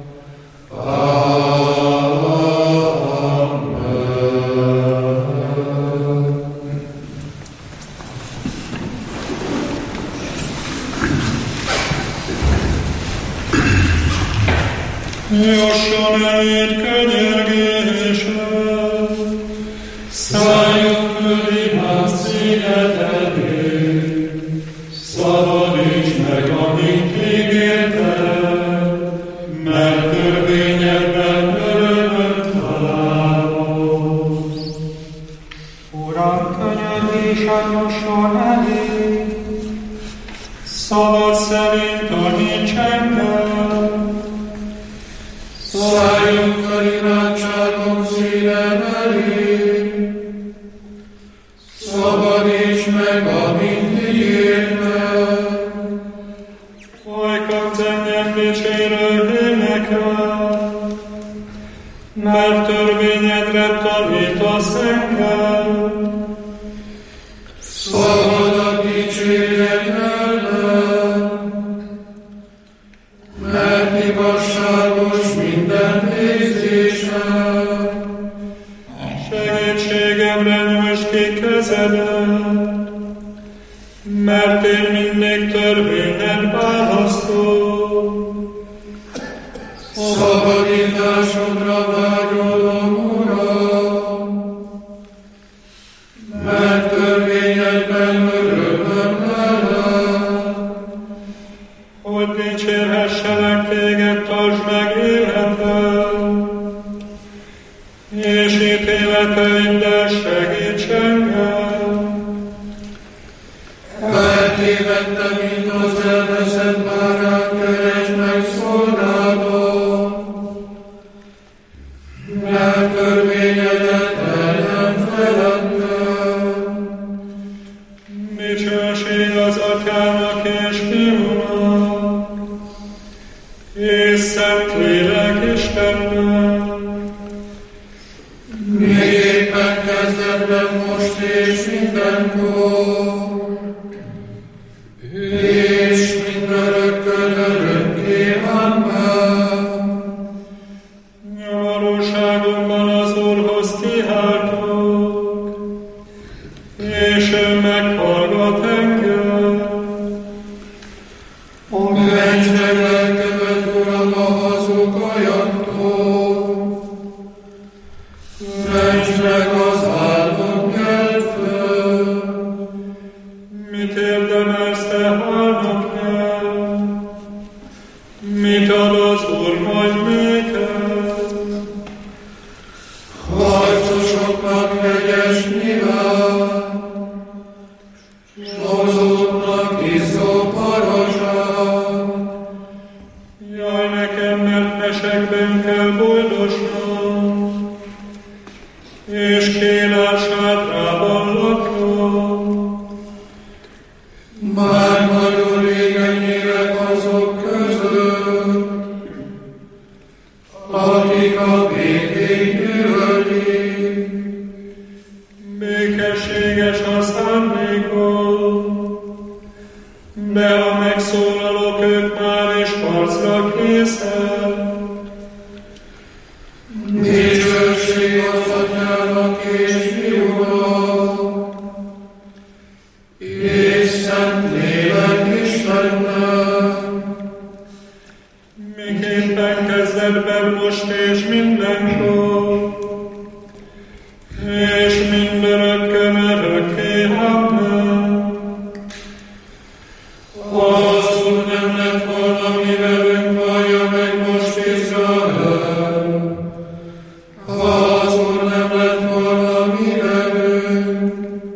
Jusson eléd könyörgésre, szálljon föl imád színed elé, szabadíts meg, amit ígérted, mert törvényedben örömöt találod. Uram, könyörgésed jusson elé, szabad szerint taníts engem, szálljunk fel imádságom szívem elé, szabadíts meg, amint ígérted. Ajkam zengjen dicsérő énekel, mert törvényedre tanítasz engem. Szabad dicsérjen ellen, mert igazságos minden nézésem. Segítségemre nyújtsd ki kezedet, mert én mindig törvényed választom. Szabadításodra vágyodom, Uram, mert törvényedben örömöm lelek, hogy dicsérhesselek téged, tartsd meg életem, és ítéleteiddel segíts engem. Eltévedtem, mint az elveszett bárány, keresd meg szolgálom, mert törvényedet el nem feledtem. Dicsőség az Atyának és Fiúnak, és Szent Lélek Istennek, miképpen kezdetben, most és mindenkor, és mindörökkön örökké. Amen. Nyomorúságomban az Úrhoz kiáltok, magának nyel. Mit ad az Úr majd néked? Harcosoknak hegyes nyilván, s hozóknak izzó parazsát. Jaj, nekem, mert mesekben kell boldosnom, és kínál sátrában lakom. Bár nagyon régen élek azok között, akik a békét gyűlölik. Békességes a szándékom, de ha megszólalok, ők már is harcra készek. Dicsőség az Atyának és Fiúnak, és Szentlélek Istennek, miképpen kezdetben, most és mindenkor, és mindörökkön örökké. Amen. Az Úr nem lett volna mi velünk, vallja meg most Izrael. Az Úr nem lett volna mi velünk,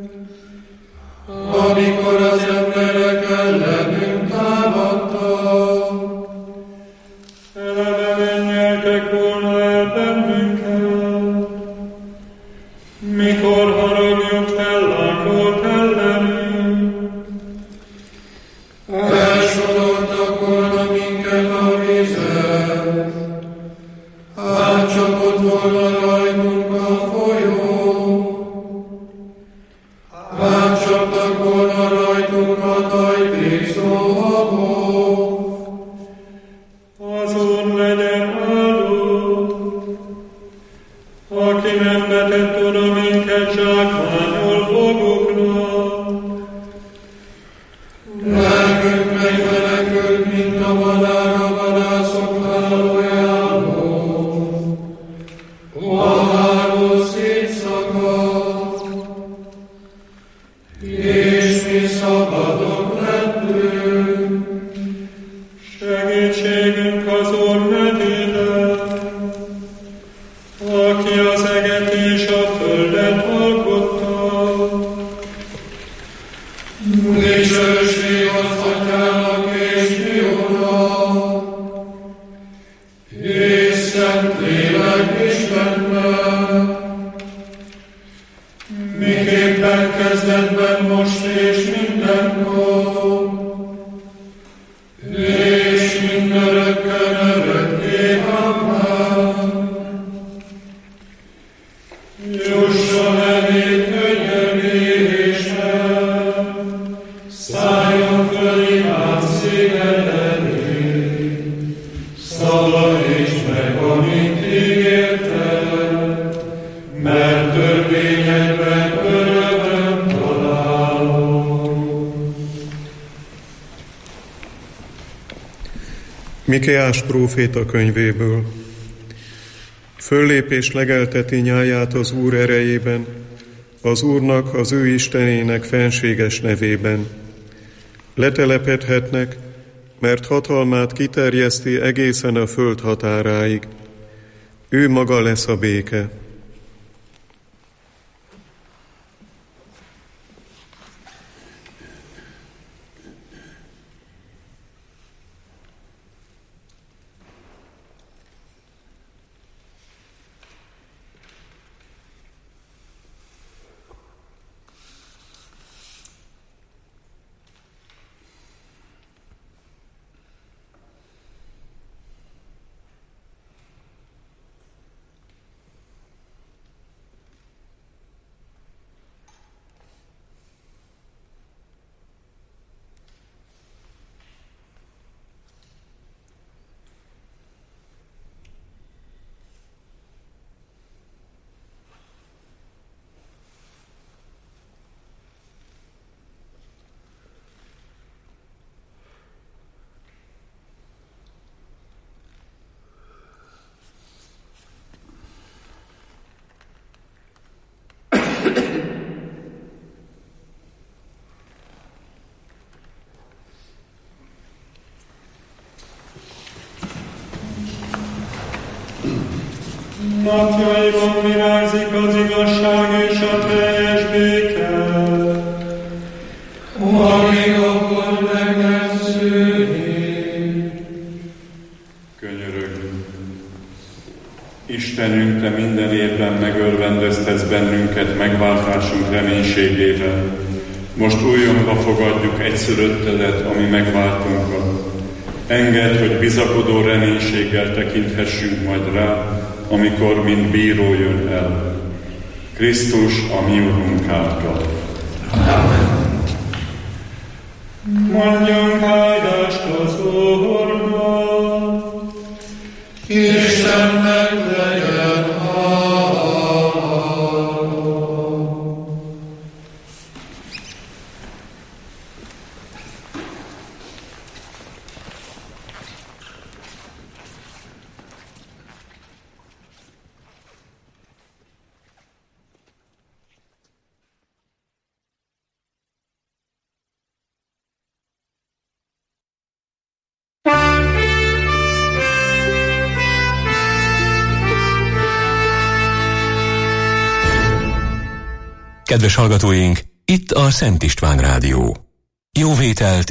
amikor az emberek ellenünk támadtak. Eleve mennyeltek volna el bennünket, mikor haragjuk fellángolt ellenünk. Elsodortak volna minket a vizet, átcsapott volna rajtunk a folyó, átcsaptak volna rajtunk a tajtékszó habok. Az Úr legyen áldott, aki nem vetett oda minket zsákmányol foguknak. Lelkünk megmenekült, mint a madár a vadászok hálójából. A háló szétszakadt, és mi szabadok lettünk. Segítségünk az Úr nevében, aki az eget és a földet alkotta. Dicsőség az Atyának és Fiúnak, és Szentlélek Istennek, miképpen kezdetben, most és mindenkor, és mindörökkön örökké. Amen. Jusson eléd könyörgésem, szálljon föl imád szíved elé, szabadítsd meg, amit ígérted, mert törvényedben örömöm találom. Mikéás próféta könyvéből. Föllépés legelteti nyáját az Úr erejében, az Úrnak, az ő Istenének fenséges nevében. Letelepedhetnek, mert hatalmát kiterjeszti egészen a föld határáig. Ő maga lesz a béke. Napjaiban virágzik az igazság és a teljes béke, amíg a pont meg nem szűnik. Könyörögünk. Istenünk, Te minden évben megörvendeztetsz bennünket megváltásunk reménységével. Most újjonka fogadjuk egyszülöttedet, ami megváltunkat. Engedd, hogy bizakodó reménységgel tekinthessünk majd rá, amikor mint bíró jön el. Krisztus a mi Urunk által. Amen. Mondjunk áldást az Úrnak, Istennek legyen Kedves hallgatóink, itt a Szent István Rádió. Jó vételt